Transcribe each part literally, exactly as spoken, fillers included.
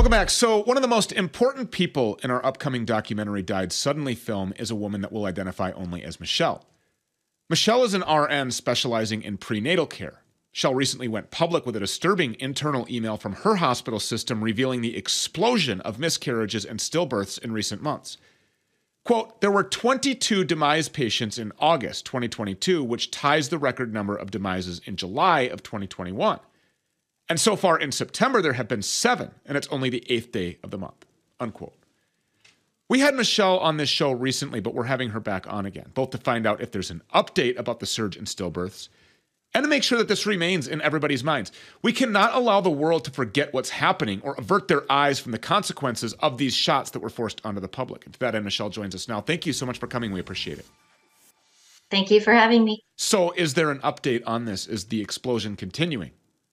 Welcome back. So one of the most important people in our upcoming documentary Died Suddenly film is a woman that we'll identify only as Michelle. Michelle is an R N specializing in prenatal care. Michelle recently went public with a disturbing internal email from her hospital system revealing the explosion of miscarriages and stillbirths in recent months. Quote, there were twenty-two demise patients in August twenty twenty-two, which ties the record number of demises in July of twenty twenty-one. And so far in September, there have been seven, and it's only the eighth day of the month, unquote. We had Michelle on this show recently, but we're having her back on again, both to find out if there's an update about the surge in stillbirths and to make sure that this remains in everybody's minds. We cannot allow the world to forget what's happening or avert their eyes from the consequences of these shots that were forced onto the public. And to that end, Michelle joins us now. Thank you so much for coming. We appreciate it. Thank you for having me. So is there an update on this? Is the explosion continuing?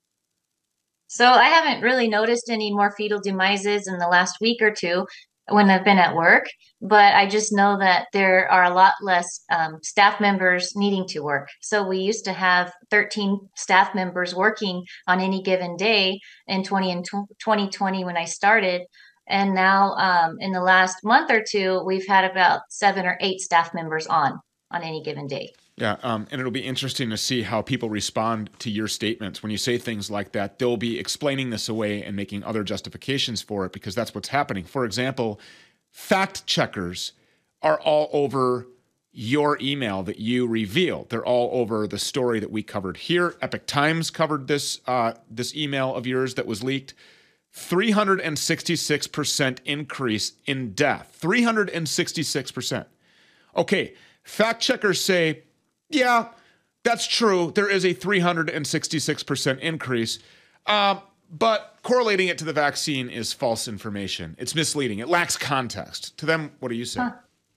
So I haven't really noticed any more fetal demises in the last week or two when I've been at work, but I just know that there are a lot less um, staff members needing to work. So we used to have thirteen staff members working on any given day in twenty and twenty twenty when I started. And now um, in the last month or two, we've had about seven or eight staff members on on any given day. Yeah, um, and it'll be interesting to see how people respond to your statements. When you say things like that, they'll be explaining this away and making other justifications for it because that's what's happening. For example, fact checkers are all over your email that you revealed. They're all over the story that we covered here. Epic Times covered this uh, this email of yours that was leaked. three hundred sixty-six percent increase in death. three hundred sixty-six percent. Okay, fact checkers say, yeah, that's true. There is a three hundred sixty-six percent increase. Uh, but correlating it to the vaccine is false information. It's misleading. It lacks context. To them, what do you say? Huh.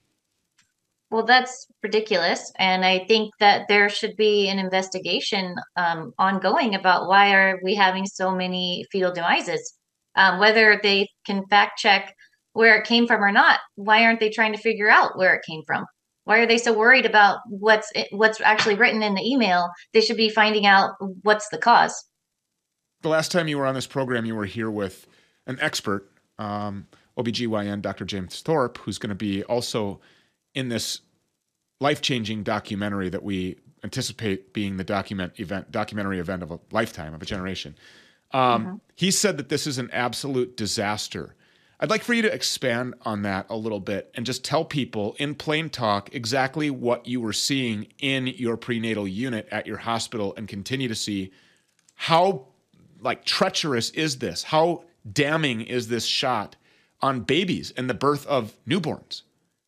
Well, that's ridiculous. And I think that there should be an investigation um, ongoing about why are we having so many fetal demises. Um, whether they can fact check where it came from or not, why aren't they trying to figure out where it came from? Why are they so worried about what's what's actually written in the email? They should be finding out what's the cause. The last time you were on this program, you were here with an expert, um, O B G Y N, Doctor James Thorpe, who's going to be also in this life-changing documentary that we anticipate being the document event, documentary event of a lifetime, of a generation. Um, mm-hmm. He said that this is an absolute disaster. I'd like for you to expand on that a little bit and just tell people in plain talk exactly what you were seeing in your prenatal unit at your hospital and continue to see. How like treacherous is this? How damning is this shot on babies and the birth of newborns?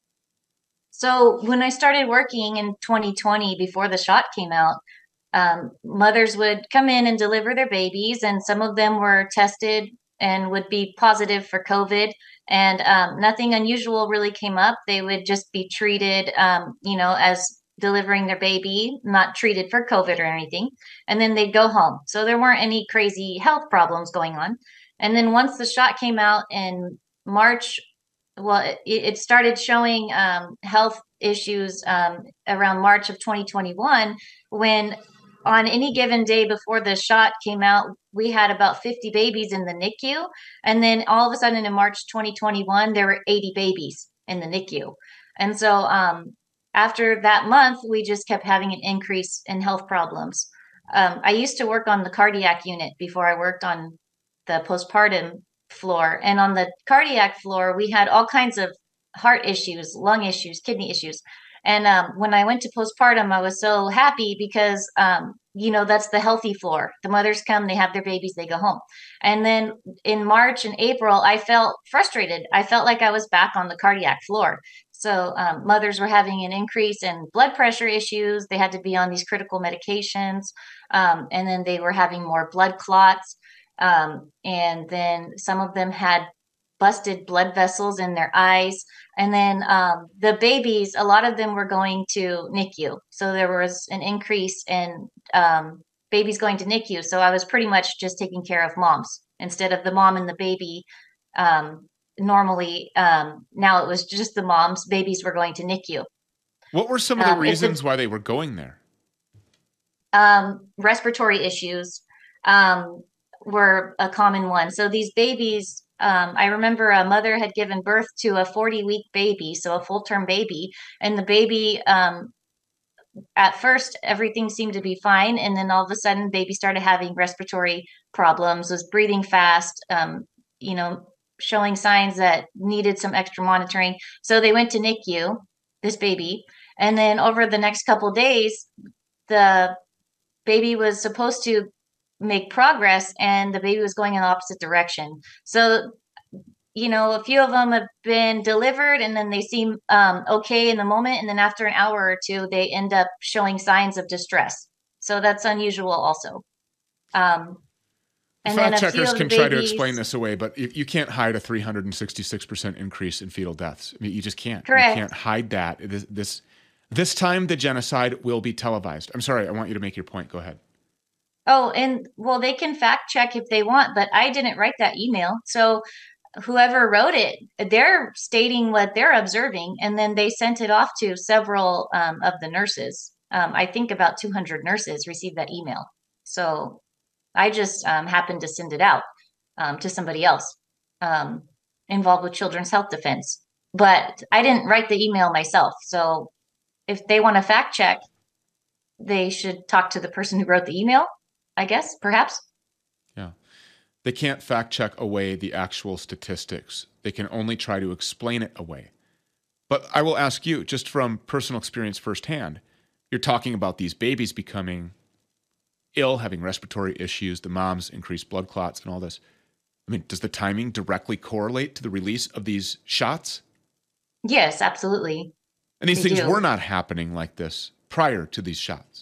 So when I started working in twenty twenty, before the shot came out, um, mothers would come in and deliver their babies, and some of them were tested and would be positive for COVID, and um, nothing unusual really came up. They would just be treated, um, you know, as delivering their baby, not treated for COVID or anything. And then they'd go home. So there weren't any crazy health problems going on. And then once the shot came out in March, well, it, it started showing um, health issues um, around March of twenty twenty-one, when on any given day before the shot came out, we had about fifty babies in the N I C U. And then all of a sudden in March twenty twenty-one, there were eighty babies in the N I C U. And so um, after that month, we just kept having an increase in health problems. Um, I used to work on the cardiac unit before I worked on the postpartum floor. And on the cardiac floor, we had all kinds of heart issues, lung issues, kidney issues. And um, when I went to postpartum, I was so happy because, um, you know, that's the healthy floor. The mothers come, they have their babies, they go home. And then in March and April, I felt frustrated. I felt like I was back on the cardiac floor. So um, mothers were having an increase in blood pressure issues. They had to be on these critical medications. Um, and then they were having more blood clots. Um, and then some of them had busted blood vessels in their eyes. And then um, the babies, a lot of them were going to N I C U. So there was an increase in um, babies going to N I C U. So I was pretty much just taking care of moms instead of the mom and the baby. Um, normally, um, now it was just the moms. Babies were going to N I C U. What were some of the um, reasons a, why they were going there? Um, respiratory issues um, were a common one. So these babies Um, I remember a mother had given birth to a forty week baby, so a full term baby, and the baby, um, at first, everything seemed to be fine. And then all of a sudden, baby started having respiratory problems, was breathing fast, um, you know, showing signs that needed some extra monitoring. So they went to N I C U, this baby. And then over the next couple of days, the baby was supposed to make progress and the baby was going in the opposite direction. So, you know, a few of them have been delivered and then they seem um, okay in the moment. And then after an hour or two, they end up showing signs of distress. So that's unusual also. Um, and Fact checkers can try to explain this away, but you, you can't hide a three hundred sixty-six percent increase in fetal deaths. I mean, you just can't. Correct. You can't hide that. This, this, this time the genocide will be televised. I'm sorry. I want you to make your point. Go ahead. Oh, and well, they can fact check if they want, but I didn't write that email. So whoever wrote it, they're stating what they're observing, and then they sent it off to several um, of the nurses. Um, I think about two hundred nurses received that email. So I just um, happened to send it out um, to somebody else um, involved with Children's Health Defense. But I didn't write the email myself. So if they want to fact check, they should talk to the person who wrote the email, I guess, perhaps. Yeah. They can't fact check away the actual statistics. They can only try to explain it away. But I will ask you, just from personal experience firsthand, you're talking about these babies becoming ill, having respiratory issues, the moms increased blood clots and all this. I mean, does the timing directly correlate to the release of these shots? Yes, absolutely. And these they things do. were not happening like this prior to these shots?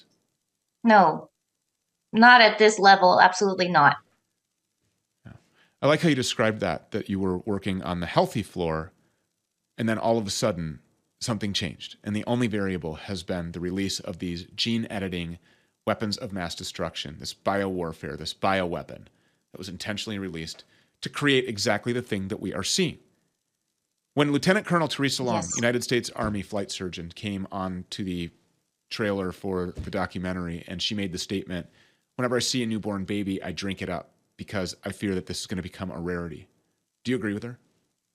No, not at this level. Absolutely not. Yeah. I like how you described that, that you were working on the healthy floor and then all of a sudden something changed. And the only variable has been the release of these gene editing weapons of mass destruction, this biowarfare, this bioweapon that was intentionally released to create exactly the thing that we are seeing. When Lieutenant Colonel Teresa Long, Yes. United States Army flight surgeon, came on to the trailer for the documentary and she made the statement, whenever I see a newborn baby, I drink it up because I fear that this is going to become a rarity. Do you agree with her?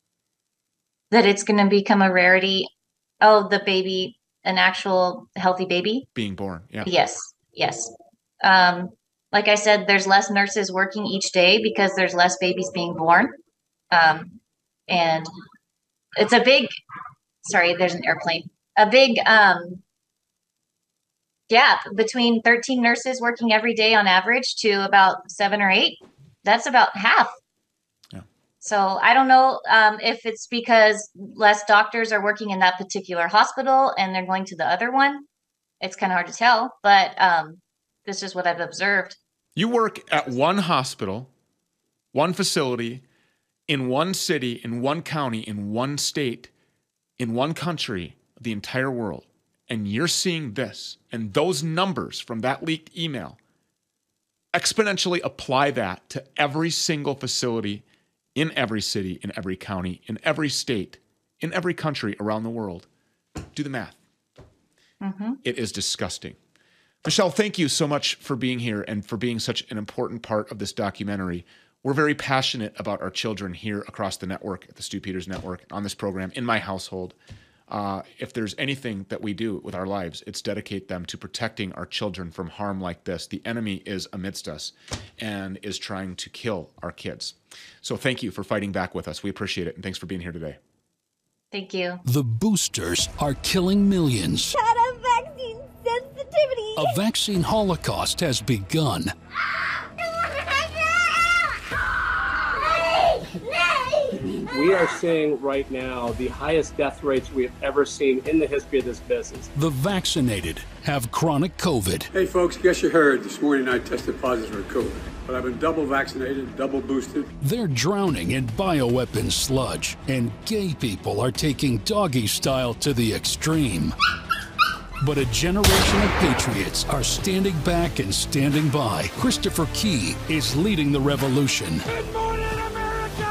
That it's going to become a rarity. Oh, the baby, an actual healthy baby? Being born, yeah. Yes, yes. Um, like I said, there's less nurses working each day because there's less babies being born. Um, and it's a big, sorry, there's an airplane, a big um, gap between thirteen nurses working every day on average to about seven or eight. That's about half. Yeah. So I don't know um, if it's because less doctors are working in that particular hospital and they're going to the other one. It's kind of hard to tell, but um, this is what I've observed. You work at one hospital, one facility, in one city, in one county, in one state, in one country, the entire world, and you're seeing this and those numbers from that leaked email, exponentially apply that to every single facility in every city, in every county, in every state, in every country around the world. Do the math. Mm-hmm. It is disgusting. Michelle, thank you so much for being here and for being such an important part of this documentary. We're very passionate about our children here across the network, at the Stu Peters Network, on this program, in my household. Uh, if there's anything that we do with our lives, it's dedicate them to protecting our children from harm like this. The enemy is amidst us and is trying to kill our kids. So thank you for fighting back with us. We appreciate it, and thanks for being here today. Thank you. The boosters are killing millions. Got a vaccine sensitivity. A vaccine holocaust has begun. We are seeing right now the highest death rates we have ever seen in the history of this business. The vaccinated have chronic COVID. Hey folks, guess you heard this morning I tested positive for COVID, but I've been double vaccinated, double boosted. They're drowning in bioweapon sludge, and gay people are taking doggy style to the extreme. But a generation of patriots are standing back and standing by. Christopher Key is leading the revolution. Good morning, America!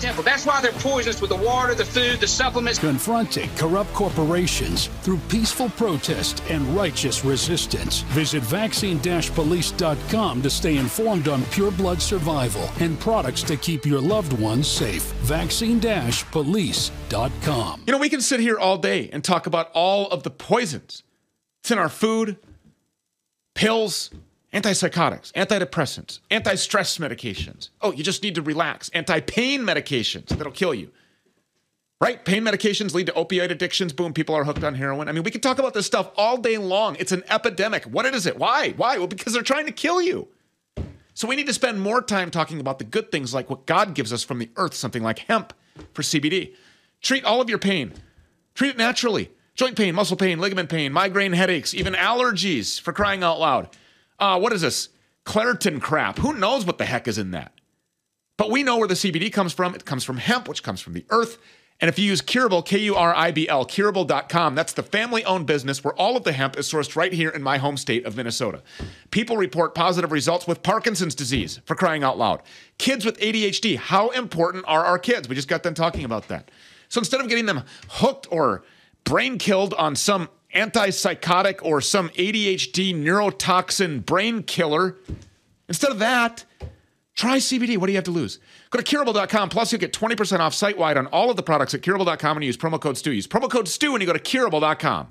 temple. That's why they're poisonous with the water, the food, the supplements. Confronting corrupt corporations through peaceful protest and righteous resistance. Visit vaccine dash police dot com to stay informed on pure blood survival and products to keep your loved ones safe. vaccine dash police dot com. You know, we can sit here all day and talk about all of the poisons. It's in our food, pills, antipsychotics, antidepressants, anti-stress medications. Oh, you just need to relax. Anti-pain medications that'll kill you. Right? Pain medications lead to opioid addictions. Boom, people are hooked on heroin. I mean, we can talk about this stuff all day long. It's an epidemic. What is it? Why? Why? Well, because they're trying to kill you. So we need to spend more time talking about the good things like what God gives us from the earth, something like hemp for C B D. Treat all of your pain. Treat it naturally. Joint pain, muscle pain, ligament pain, migraine headaches, even allergies, for crying out loud. Uh, what is this? Claritin crap. Who knows what the heck is in that? But we know where the C B D comes from. It comes from hemp, which comes from the earth. And if you use Curable, K U R I B L, curable dot com, that's the family-owned business where all of the hemp is sourced right here in my home state of Minnesota. People report positive results with Parkinson's disease, for crying out loud. Kids with A D H D, how important are our kids? We just got done talking about that. So instead of getting them hooked or brain killed on some antipsychotic or some A D H D neurotoxin brain killer, instead of that, try C B D. What do you have to lose? Go to curable dot com. Plus, you'll get twenty percent off site-wide on all of the products at curable dot com and use promo code STU. Use promo code STU when you go to curable dot com.